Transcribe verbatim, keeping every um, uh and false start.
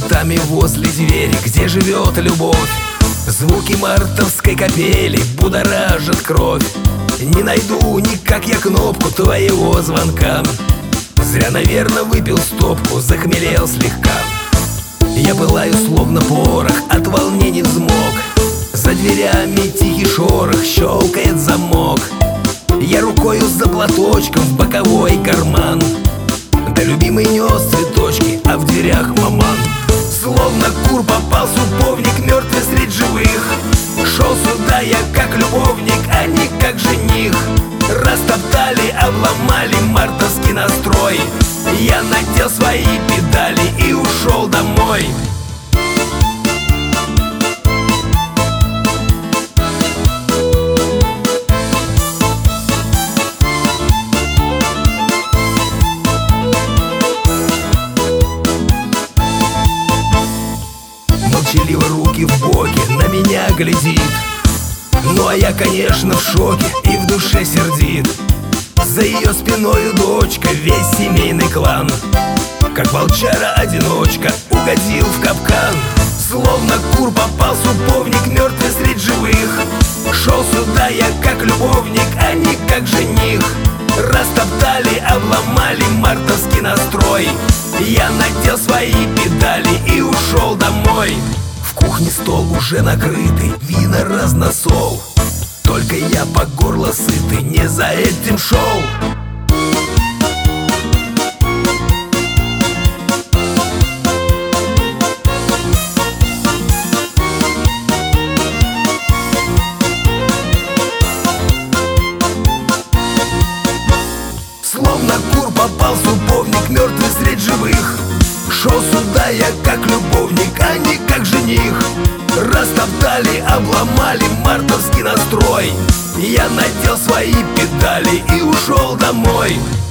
цветами возле двери, где живет любовь. Звуки мартовской капели будоражат кровь. Не найду никак я кнопку твоего звонка. Зря, наверно, выпил стопку, захмелел слегка. Я пылаю словно порох, от волнений взмок. За дверями тихий шорох, щелкает замок. Я рукою за платочком в боковой карман. Да любимый нес цветочки, а в дверях маман. Словно кур попал суповник, мертвый средь живых. Шел сюда я как любовник, а не как жених. Растоптали, обломали мартовский настрой. Я надел свои педали и ушел домой. Молчаливо руки в боки на меня глядит. Ну а я, конечно, в шоке и в душе сердит. За ее спиною дочка, весь семейный клан. Как волчара-одиночка угодил в капкан. Словно кур попал суповник, мертвый средь живых. Шел сюда я как любовник, а не как жених. Растоптали, обломали мартовский настрой. Я надел свои педали и ушел домой. В кухне стол уже накрытый, вина разносол. Только я по горло сытый, не за этим шел. Словно кур попал суповник, мертвый средь живых. Шел сюда я как любовник, а не как жених. Растоптали, обломали мартовский настрой. Я надел свои педали и ушел домой.